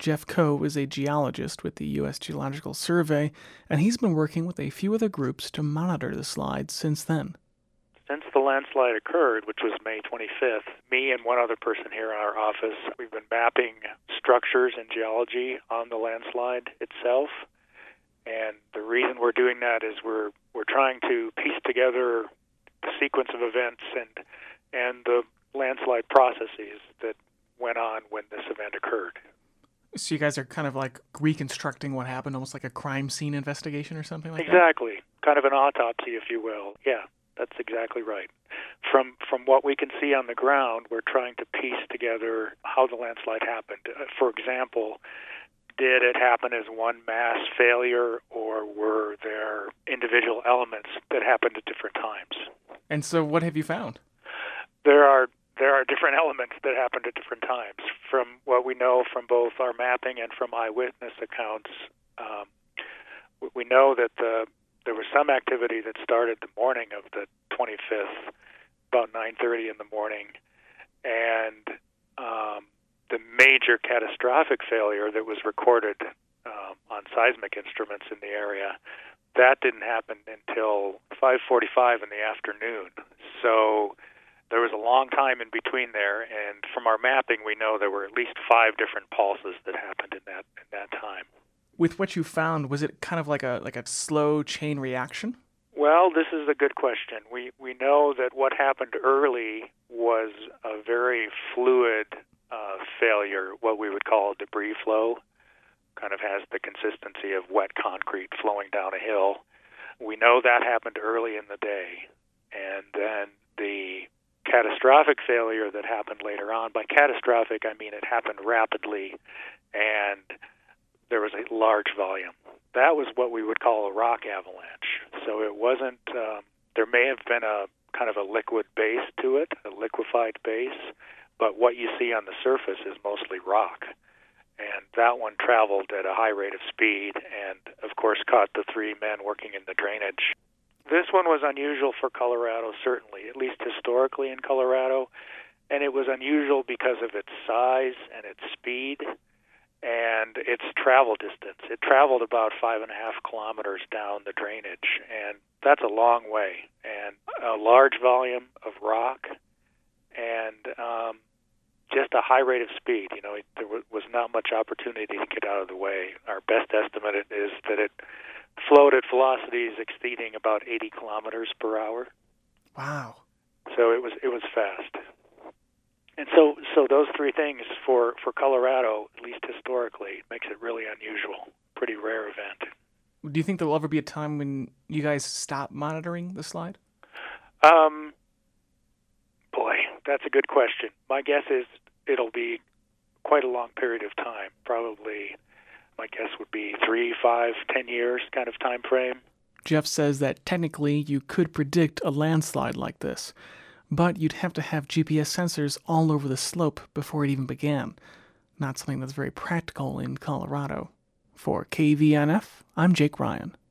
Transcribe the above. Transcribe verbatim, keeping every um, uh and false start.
Jeff Coe is a geologist with the U S Geological Survey, and he's been working with a few other groups to monitor the slide since then. Since the landslide occurred, which was May twenty-fifth, me and one other person here in our office, we've been mapping structures and geology on the landslide itself. And the reason we're doing that is we're we're trying to piece together the sequence of events and and the landslide processes that went on when this event occurred. So you guys are kind of like reconstructing what happened, almost like a crime scene investigation or something like exactly. that? Exactly. Kind of an autopsy, if you will. Yeah, that's exactly right. From from what we can see on the ground, we're trying to piece together how the landslide happened. Uh, for example, did it happen as one mass failure, or were there individual elements that happened at different times? And so what have you found? There are there are different elements that happened at different times. From what we know from both our mapping and from eyewitness accounts, um, we know that the, there was some activity that started the morning of the twenty-fifth, about nine thirty in the morning, and um, the major catastrophic failure that was recorded um, on seismic instruments in the area, that didn't happen until five forty-five in the afternoon. So there was a long time in between there, and from our mapping, we know there were at least five different pulses that happened in that in that time. With what you found, was it kind of like a like a slow chain reaction? Well, this is a good question. We we know that what happened early was a very fluid uh, failure, what we would call a debris flow. Kind of has the consistency of wet concrete flowing down a hill. We know that happened early in the day, and then the catastrophic failure that happened later on. By catastrophic, I mean it happened rapidly, and there was a large volume. That was what we would call a rock avalanche. So it wasn't, um, there may have been a kind of a liquid base to it, a liquefied base, but what you see on the surface is mostly rock. And that one traveled at a high rate of speed and, of course, caught the three men working in the drainage. This one was unusual for Colorado, certainly, at least historically in Colorado, and it was unusual because of its size and its speed and its travel distance. It traveled about five and a half kilometers down the drainage, and that's a long way, and a large volume of rock, and um, just a high rate of speed. You know, there was not much opportunity to get out of the way. Our best estimate is that it flowed at velocities exceeding about eighty kilometers per hour. Wow. So it was it was fast. And so so those three things for, for Colorado, at least historically, makes it really unusual. Pretty rare event. Do you think there'll ever be a time when you guys stop monitoring the slide? Um, boy, that's a good question. My guess is it'll be quite a long period of time. Probably, my guess would be three, five, ten years kind of time frame. Jeff says that technically you could predict a landslide like this, but you'd have to have G P S sensors all over the slope before it even began. Not something that's very practical in Colorado. For K V N F, I'm Jake Ryan.